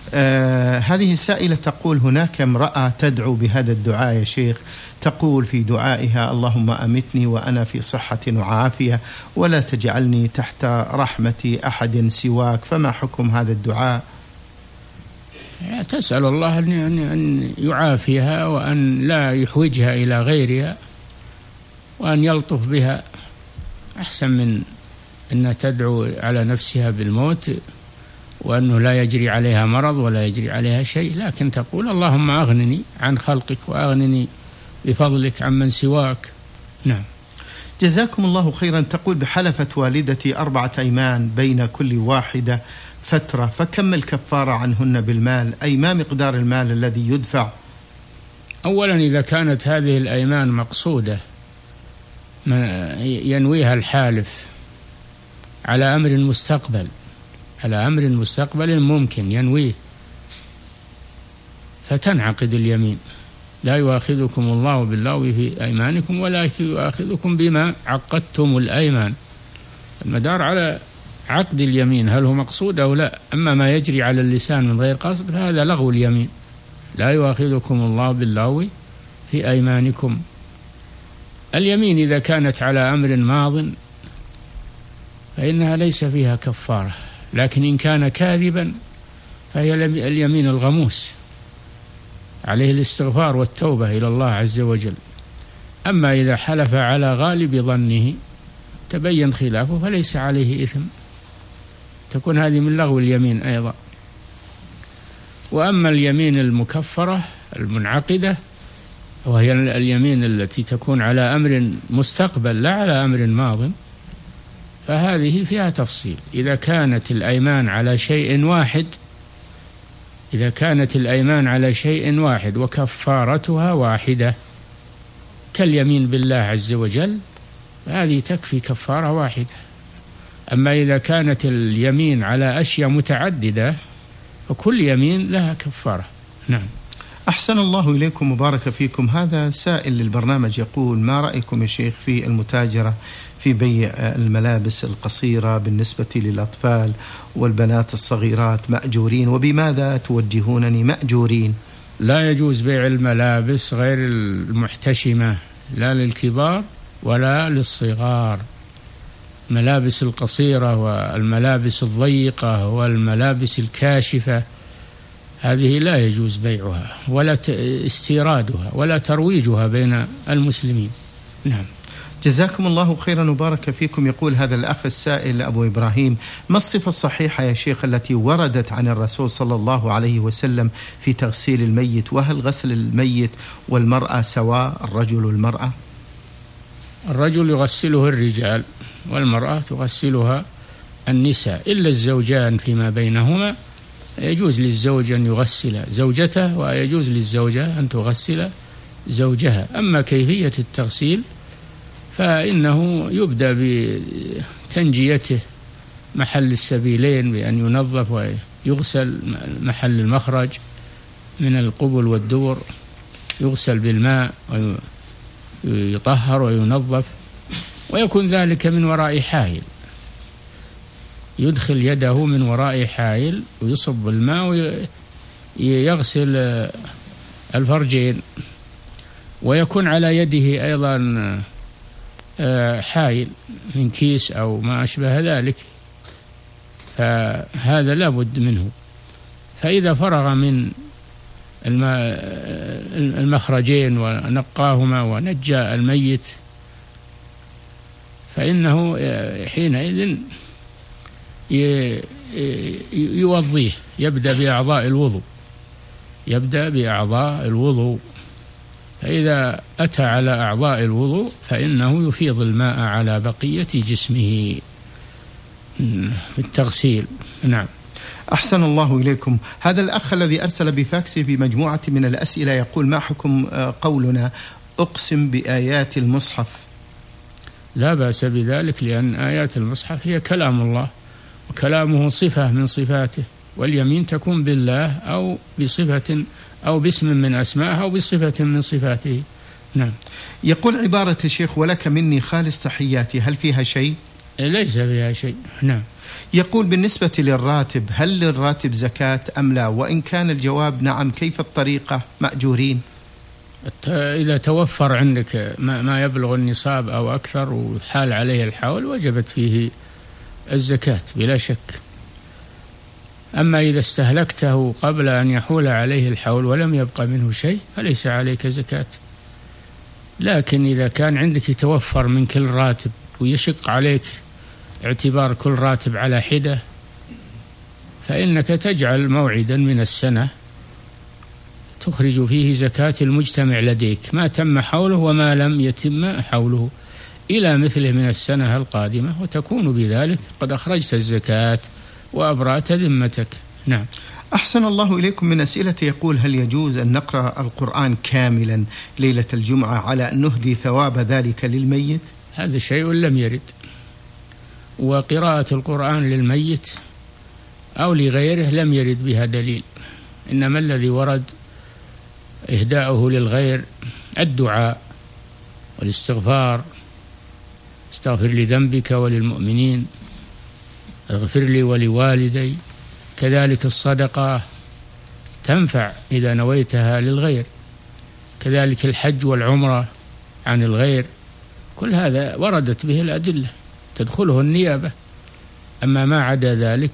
هذه سائلة تقول: هناك امرأة تدعو بهذا الدعاء يا شيخ، تقول في دعائها: اللهم أمتني وأنا في صحة وعافية، ولا تجعلني تحت رحمة أحد سواك، فما حكم هذا الدعاء؟ تسأل الله أن يعافيها، وأن لا يحوجها إلى غيرها، وأن يلطف بها، أحسن من أن تدعو على نفسها بالموت وأنه لا يجري عليها مرض ولا يجري عليها شيء. لكن تقول: اللهم أغنني عن خلقك وأغنني بفضلك عمن سواك. نعم. جزاكم الله خيرا. تقول: بحلفت والدتي 4 أيمان بين كل واحدة فترة، فكم الكفارة عنهن بالمال؟ أي ما مقدار المال الذي يدفع؟ أولا، إذا كانت هذه الأيمان مقصودة ينويها الحالف على أمر مستقبل، على أمر مستقبل ممكن ينويه، فتنعقد اليمين. لا يؤاخذكم الله باللغو في أيمانكم ولكن يؤاخذكم بما عقدتم الأيمان. المدار على عقد اليمين، هل هو مقصود أو لا. أما ما يجري على اللسان من غير قصد فهذا لغو اليمين. لا يؤاخذكم الله باللغو في أيمانكم. اليمين إذا كانت على أمر ماض فإنها ليس فيها كفارة، لكن إن كان كاذبا فهي اليمين الغموس، عليه الاستغفار والتوبة إلى الله عز وجل. أما إذا حلف على غالب ظنه تبين خلافه فليس عليه إثم، تكون هذه من لغو اليمين أيضا. وأما اليمين المكفرة المنعقدة وهي اليمين التي تكون على أمر مستقبل لا على أمر ماض، فهذه فيها تفصيل. إذا كانت الأيمان على شيء واحد، إذا كانت الأيمان على شيء واحد وكفارتها واحدة كاليمين بالله عز وجل، هذه تكفي كفارة واحدة. أما إذا كانت اليمين على أشياء متعددة فكل يمين لها كفارة. نعم. أحسن الله إليكم وبارك فيكم. هذا سائل للبرنامج يقول: ما رأيكم يا شيخ في المتاجرة في بيع الملابس القصيرة بالنسبة للأطفال والبنات الصغيرات مأجورين، وبماذا توجهونني مأجورين؟ لا يجوز بيع الملابس غير المحتشمة، لا للكبار ولا للصغار. الملابس القصيرة والملابس الضيقة والملابس الكاشفة هذه لا يجوز بيعها ولا استيرادها ولا ترويجها بين المسلمين. نعم. جزاكم الله خيرا وبارك فيكم. يقول هذا الأخ السائل أبو إبراهيم: ما الصفة الصحيحة يا شيخ التي وردت عن الرسول صلى الله عليه وسلم في تغسيل الميت؟ وهل غسل الميت والمرأة سواء، الرجل والمرأة؟ الرجل يغسله الرجال والمرأة تغسلها النساء، إلا الزوجان فيما بينهما يجوز للزوج أن يغسل زوجته ويجوز للزوجة أن تغسل زوجها. أما كيفية التغسيل فإنه يبدأ بتنجيته محل السبيلين بأن ينظف ويغسل محل المخرج من القبل والدبر، يغسل بالماء ويطهر وينظف، ويكون ذلك من وراء حائل، يدخل يده من وراء حائل ويصب الماء ويغسل الفرجين، ويكون على يده أيضا حائل من كيس أو ما أشبه ذلك، فهذا لا بد منه. فإذا فرغ من المخرجين ونقاهما ونجى الميت فإنه حينئذ يوضيه، يبدأ بأعضاء الوضوء، فإذا أتى على أعضاء الوضوء فإنه يفيض الماء على بقية جسمه بالتغسيل. نعم. أحسن الله إليكم. هذا الأخ الذي أرسل بفاكسه بمجموعة من الأسئلة يقول: ما حكم قولنا أقسم بآيات المصحف؟ لا بأس بذلك، لأن آيات المصحف هي كلام الله وكلامه صفة من صفاته، واليمين تكون بالله أو بصفة أو باسم من أسمائه أو بصفة من صفاته. نعم. يقول عبارة الشيخ: ولك مني خالص تحياتي، هل فيها شيء؟ ليس فيها شيء. نعم. يقول: بالنسبة للراتب، هل للراتب زكاة أم لا؟ وإن كان الجواب نعم، كيف الطريقة؟ مأجورين. إذا توفر عندك ما يبلغ النصاب أو أكثر وحال عليه الحول وجبت فيه الزكاة بلا شك. أما إذا استهلكته قبل أن يحول عليه الحول ولم يبقى منه شيء فليس عليك زكاة. لكن إذا كان عندك يتوفر من كل راتب ويشق عليك اعتبار كل راتب على حدة فإنك تجعل موعدا من السنة تخرج فيه زكاة المجتمع لديك، ما تم حوله وما لم يتم حوله، إلى مثله من السنة القادمة، وتكون بذلك قد أخرجت الزكاة وأبرأت ذمتك. نعم. أحسن الله إليكم. من أسئلة يقول: هل يجوز أن نقرأ القرآن كاملا ليلة الجمعة على أن نهدي ثواب ذلك للميت؟ هذا شيء لم يرد، وقراءة القرآن للميت أو لغيره لم يرد بها دليل، إنما الذي ورد إهداؤه للغير الدعاء والاستغفار: استغفر لذنبك وللمؤمنين، اغفر لي ولوالدي. كذلك الصدقة تنفع إذا نويتها للغير، كذلك الحج والعمرة عن الغير، كل هذا وردت به الأدلة تدخله النيابة. أما ما عدا ذلك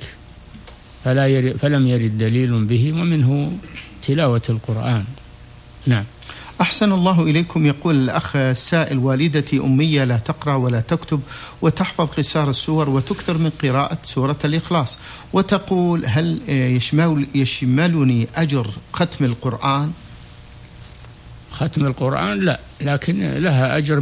فلم يرد دليل به، ومنه تلاوة القرآن. نعم. أحسن الله إليكم. يقول الأخ السائل: والدتي أمية لا تقرأ ولا تكتب وتحفظ قصار السور وتكثر من قراءة سورة الإخلاص، وتقول: هل يشملني أجر ختم القرآن؟ ختم القرآن لا، لكن لها أجر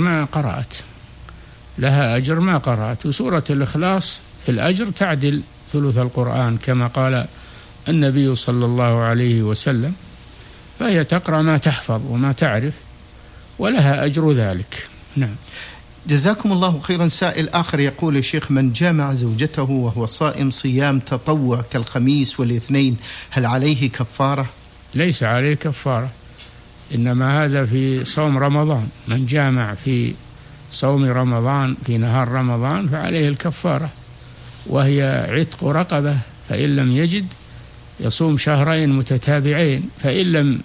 ما قرأت، وسورة الإخلاص في الأجر تعدل ثلث القرآن كما قال النبي صلى الله عليه وسلم، فهي تقرأ ما تحفظ وما تعرف ولها أجر ذلك. نعم. جزاكم الله خيرا. سائل آخر يقول: الشيخ، من جامع زوجته وهو صائم صيام تطوع كالخميس والاثنين هل عليه كفارة؟ ليس عليه كفارة، إنما هذا في صوم رمضان، من جامع في صوم رمضان في نهار رمضان فعليه الكفارة، وهي عتق رقبة، فإن لم يجد يصوم شهرين متتابعين، فإن لم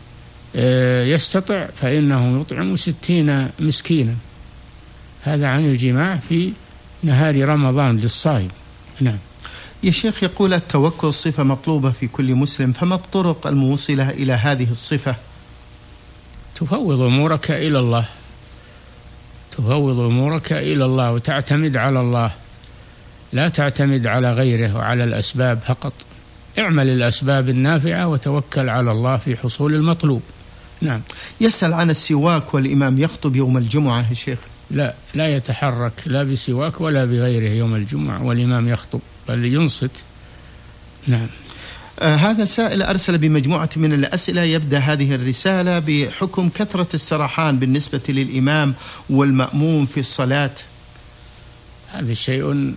يستطع فإنه يطعم 60 مسكينا، هذا عن الجماع في نهار رمضان للصائم. نعم. يا شيخ، يقول التوكل صفة مطلوبة في كل مسلم، فما الطرق الموصلة إلى هذه الصفة؟ تفوض أمورك إلى الله، تفوض أمورك إلى الله وتعتمد على الله، لا تعتمد على غيره وعلى الأسباب فقط. اعمل الأسباب النافعة وتوكل على الله في حصول المطلوب. نعم. يسأل عن السواك والإمام يخطب يوم الجمعة يا شيخ. لا يتحرك لا بسواك ولا بغيره يوم الجمعة والإمام يخطب، بل ينصت. نعم. هذا سائل أرسل بمجموعة من الأسئلة، يبدأ هذه الرسالة بحكم كثرة السرحان بالنسبة للإمام والمأموم في الصلاة. هذا شيء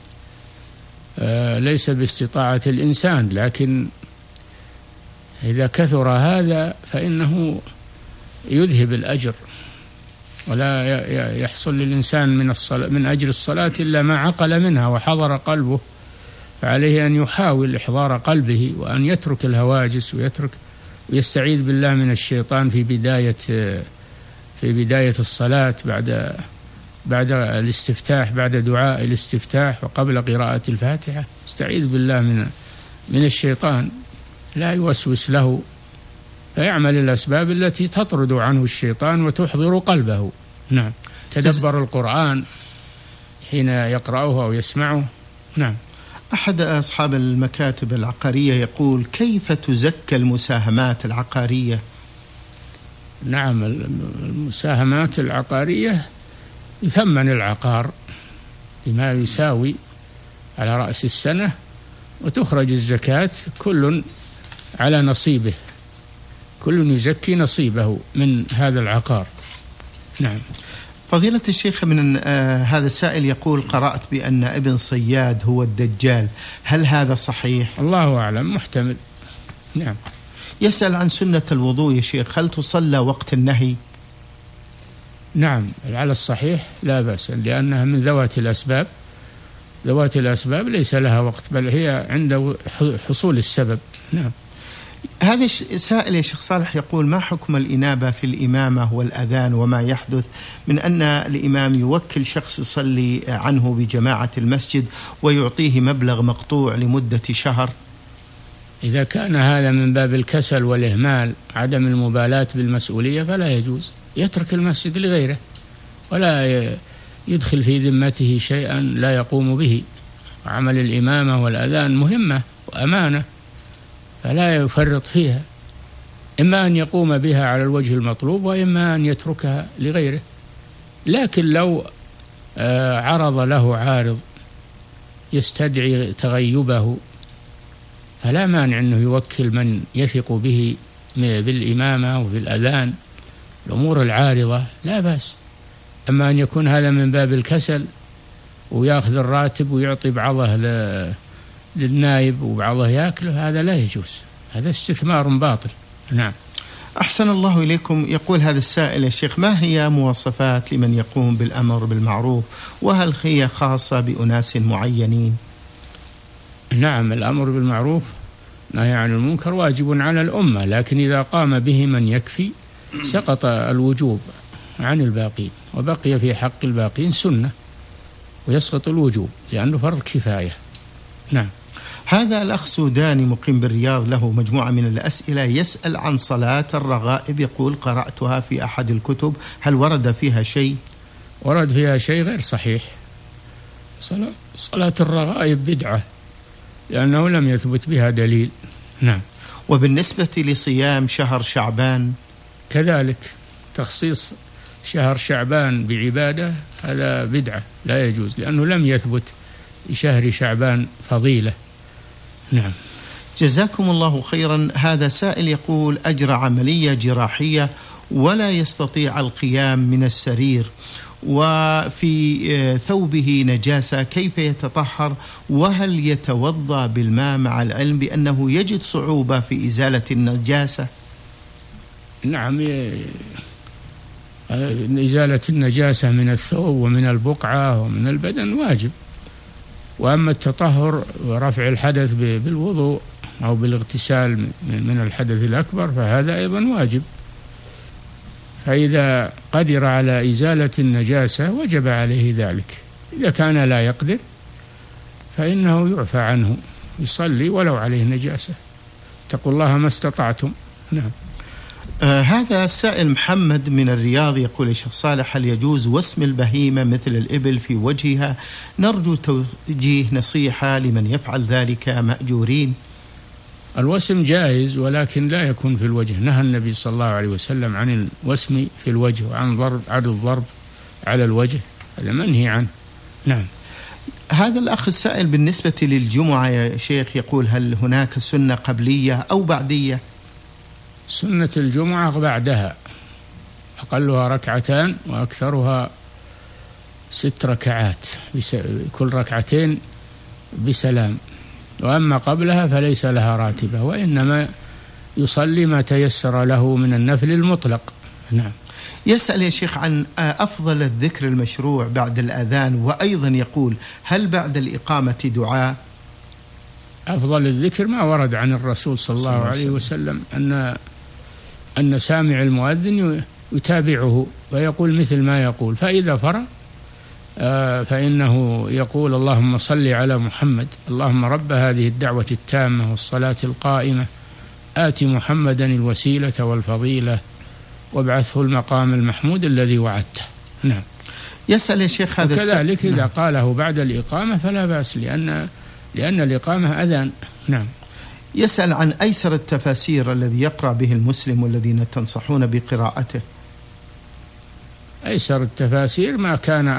ليس باستطاعة الإنسان، لكن إذا كثر هذا فإنه يذهب الأجر، ولا يحصل للإنسان من أجر الصلاة إلا ما عقل منها وحضر قلبه، فعليه أن يحاول إحضار قلبه وأن يترك الهواجس ويستعيذ بالله من الشيطان في بداية الصلاة بعد الاستفتاح، بعد دعاء الاستفتاح وقبل قراءة الفاتحة، استعيذ بالله من الشيطان، لا يوسوس له، فيعمل الأسباب التي تطرد عنه الشيطان وتحضر قلبه. نعم. تدبر القرآن حين يقرأه أو يسمعه. نعم. أحد أصحاب المكاتب العقارية يقول: كيف تزكى المساهمات العقارية؟ نعم، المساهمات العقارية يثمن العقار بما يساوي على رأس السنة، وتخرج الزكاة كل على نصيبه، كل يزكي نصيبه من هذا العقار. نعم. فضيلة الشيخ، من هذا السائل يقول: قرأت بأن ابن صياد هو الدجال، هل هذا صحيح؟ الله أعلم، محتمل. نعم. يسأل عن سنة الوضوء يا شيخ، هل تصلى وقت النهي؟ نعم، على الصحيح لا بأس، لأنها من ذوات الأسباب. ذوات الأسباب ليس لها وقت، بل هي عند حصول السبب. نعم. هذا سائل يا شيخ صالح يقول: ما حكم الإنابة في الإمامة والأذان، وما يحدث من أن الإمام يوكل شخص يصلي عنه بجماعة المسجد ويعطيه مبلغ مقطوع لمدة شهر؟ إذا كان هذا من باب الكسل والإهمال، عدم المبالاة بالمسؤولية، فلا يجوز، يترك المسجد لغيره، ولا يدخل في ذمته شيئا لا يقوم به. عمل الإمامة والأذان مهمة وأمانة، فلا يفرط فيها، إما أن يقوم بها على الوجه المطلوب، وإما أن يتركها لغيره. لكن لو عرض له عارض يستدعي تغيبه، فلا مانع أنه يوكل من يثق به بالإمامة وبالأذان، الأمور العارضة لا بأس. أما أن يكون هذا من باب الكسل ويأخذ الراتب ويعطي بعضه للنائب وبعضه يأكله، هذا لا يجوز، هذا استثمار باطل. نعم. أحسن الله إليكم. يقول هذا السائل: يا شيخ، ما هي مواصفات لمن يقوم بالأمر بالمعروف، وهل هي خاصة بأناس معينين؟ نعم، الأمر بالمعروف نهي عن المنكر واجب على الأمة، لكن إذا قام به من يكفي سقط الوجوب عن الباقين، وبقي في حق الباقين سنة، ويسقط الوجوب لأنه فرض كفاية. نعم. هذا الأخ سوداني مقيم بالرياض له مجموعة من الأسئلة، يسأل عن صلاة الرغائب، يقول: قرأتها في أحد الكتب، هل ورد فيها شيء؟ ورد فيها شيء غير صحيح. صلاة الرغائب بدعة، لأنه لم يثبت بها دليل. نعم. وبالنسبة لصيام شهر شعبان كذلك، تخصيص شهر شعبان بعبادة هذا بدعة، لا يجوز، لأنه لم يثبت لشهر شعبان فضيلة. نعم. جزاكم الله خيرا. هذا سائل يقول: أجرى عملية جراحية ولا يستطيع القيام من السرير، وفي ثوبه نجاسة، كيف يتطهر؟ وهل يتوضأ بالماء مع العلم بأنه يجد صعوبة في إزالة النجاسة؟ نعم، إزالة النجاسة من الثوب ومن البقعة ومن البدن واجب، وأما التطهر ورفع الحدث بالوضوء أو بالاغتسال من الحدث الأكبر فهذا أيضا واجب. فإذا قدر على إزالة النجاسة وجب عليه ذلك. إذا كان لا يقدر فإنه يعفى عنه، يصلي ولو عليه نجاسة. اتقوا الله ما استطعتم. نعم. هذا السائل محمد من الرياض يقول: يا شيخ صالح، هل يجوز وسم البهيمة مثل الإبل في وجهها؟ نرجو توجيه نصيحة لمن يفعل ذلك مأجورين. الوسم جائز ولكن لا يكون في الوجه، نهى النبي صلى الله عليه وسلم عن الوسم في الوجه وعن الضرب على الوجه، هذا منهي عنه. نعم. هذا الأخ السائل بالنسبة للجمعة يا شيخ يقول: هل هناك سنة قبلية أو بعدية؟ سنة الجمعة بعدها، أقلها 2 ركعتان وأكثرها 6 ركعات، كل 2 ركعتين بسلام. وأما قبلها فليس لها راتبة، وإنما يصلي ما تيسر له من النفل المطلق. نعم. يسأل يا شيخ عن أفضل الذكر المشروع بعد الأذان، وأيضا يقول: هل بعد الإقامة دعاء؟ أفضل الذكر ما ورد عن الرسول صلى الله عليه وسلم أن سامع المؤذن يتابعه ويقول مثل ما يقول، فإذا فرغ فإنه يقول: اللهم صل على محمد، اللهم رب هذه الدعوة التامة والصلاة القائمة، آت محمدا الوسيلة والفضيلة وابعثه المقام المحمود الذي وعدته. نعم. يسأل يا شيخ هذا وكذلك إذا قاله بعد الإقامة فلا بأس، لأن الإقامة أذان. نعم. يسأل عن أيسر التفاسير الذي يقرأ به المسلم والذين تنصحون بقراءته. أيسر التفاسير ما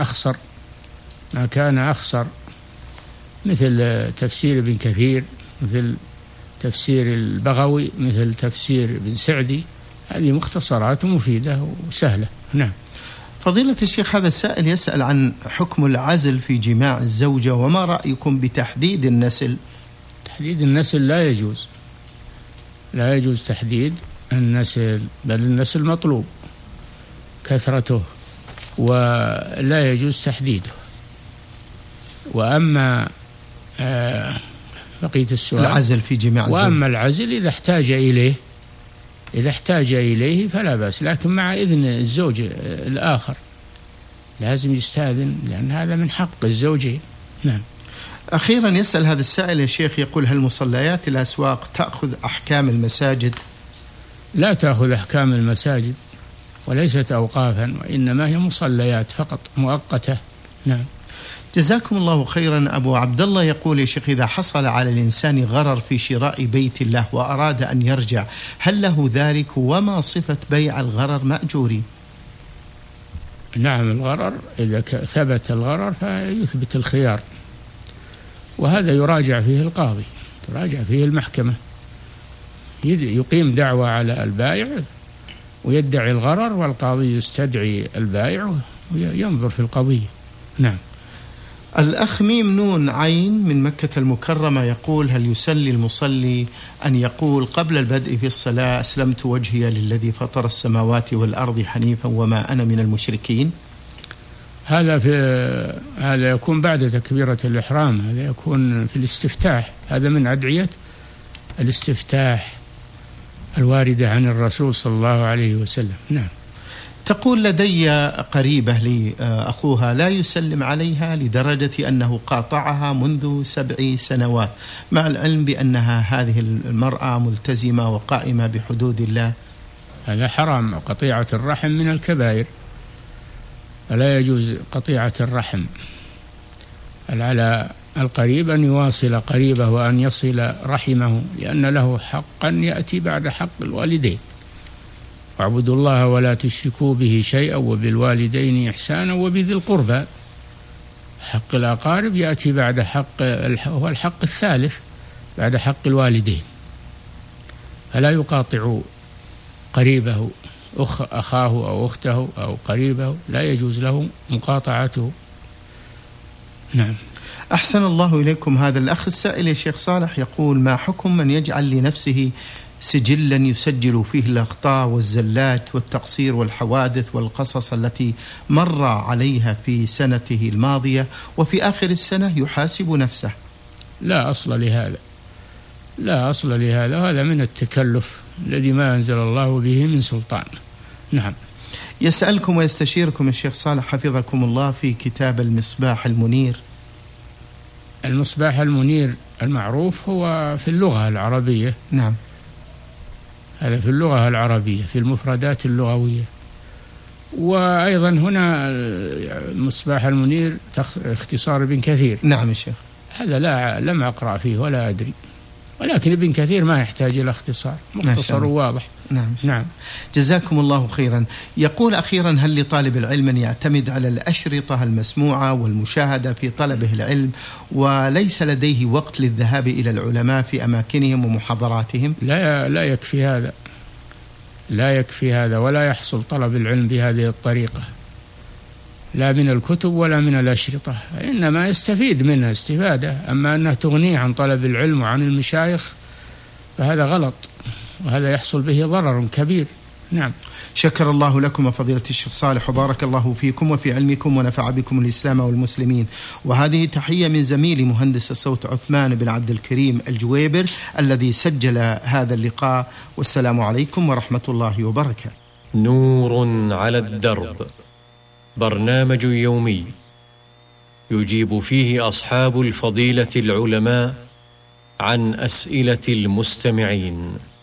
كان أخصر مثل تفسير ابن كثير، مثل تفسير البغوي، مثل تفسير ابن سعدي، هذه مختصرات مفيدة وسهلة. نعم. فضيلة الشيخ هذا السائل يسأل عن حكم العزل في جماع الزوجة، وما رأيكم بتحديد النسل؟ تحديد النسل لا يجوز تحديد النسل، بل النسل مطلوب كثرته ولا يجوز تحديده. وأما بقية السؤال العزل في جماع الزوجة، وأما العزل إذا احتاج إليه فلا بأس، لكن مع إذن الزوج الآخر، لازم يستأذن، لأن هذا من حق الزوجين. نعم. أخيرا يسأل هذا السائل يا شيخ يقول: هل مصليات الأسواق تأخذ أحكام المساجد؟ لا تأخذ أحكام المساجد، وليست أوقافا، وإنما هي مصليات فقط مؤقتة. نعم. جزاكم الله خيرا. أبو عبد الله يقول: يا شيخ، إذا حصل على الإنسان غرر في شراء بيت الله وأراد أن يرجع، هل له ذلك؟ وما صفة بيع الغرر مأجوري؟ نعم، الغرر إذا ثبت الغرر فيثبت الخيار، وهذا يراجع فيه القاضي، تراجع فيه المحكمة، يقيم دعوة على البائع ويدعي الغرر، والقاضي يستدعي البائع وينظر في القضية. نعم. الأخ ميم نون عين من مكة المكرمة يقول: هل يسلي المصلي أن يقول قبل البدء في الصلاة: أسلمت وجهي للذي فطر السماوات والأرض حنيفا وما أنا من المشركين؟ هذا يكون بعد تكبيرة الإحرام، هذا يكون في الاستفتاح، هذا من أدعية الاستفتاح الواردة عن الرسول صلى الله عليه وسلم. نعم. تقول: لدي قريبة لي أخوها لا يسلم عليها لدرجة أنه قاطعها منذ 7 سنوات، مع العلم بأنها هذه المرأة ملتزمة وقائمة بحدود الله. هذا حرام، قطيعة الرحم من الكبائر، فلا يجوز قطيعة الرحم. على القريب أن يواصل قريبه وأن يصل رحمه، لأن له حقا يأتي بعد حق الوالدين: واعبدوا الله ولا تشركوا به شيئا وبالوالدين إحسانا وبذي القربى. حق الأقارب يأتي بعد هو الحق الثالث بعد حق الوالدين، فلا يقاطع قريبه، أخاه أو أخته أو قريبه، لا يجوز له مقاطعته. نعم. أحسن الله إليكم. هذا الأخ السائل يا شيخ صالح يقول: ما حكم من يجعل لنفسه سجلا يسجل فيه الأخطاء والزلات والتقصير والحوادث والقصص التي مر عليها في سنته الماضية، وفي آخر السنة يحاسب نفسه؟ لا أصل لهذا، هذا من التكلف الذي ما أنزل الله به من سلطان. نعم. يسألكم ويستشيركم الشيخ صالح حفظكم الله في كتاب المصباح المنير: المصباح المنير المعروف هو في اللغة العربية. نعم. هذا في اللغة العربية في المفردات اللغوية. وأيضا هنا المصباح المنير اختصار ابن كثير. نعم يا شيخ. هذا لم أقرأ فيه ولا أدري، ولكن ابن كثير ما يحتاج إلى اختصار، مختصر واضح. نعم. نعم. جزاكم الله خيرا. يقول أخيرا: هل لطالب العلم أن يعتمد على الأشرطة المسموعة والمشاهدة في طلبه العلم وليس لديه وقت للذهاب إلى العلماء في أماكنهم ومحاضراتهم؟ لا يكفي هذا، لا يكفي هذا، ولا يحصل طلب العلم بهذه الطريقة، لا من الكتب ولا من الأشرطة، إنما يستفيد منها استفادة، أما أنها تغنيه عن طلب العلم وعن المشايخ فهذا غلط، وهذا يحصل به ضرر كبير. نعم. شكر الله لكم فضيلة الشيخ صالح، وبارك الله فيكم وفي علمكم ونفع بكم الإسلام والمسلمين. وهذه تحية من زميلي مهندس الصوت عثمان بن عبد الكريم الجويبر الذي سجل هذا اللقاء، والسلام عليكم ورحمة الله وبركاته. نور على الدرب، برنامج يومي يجيب فيه أصحاب الفضيلة العلماء عن أسئلة المستمعين.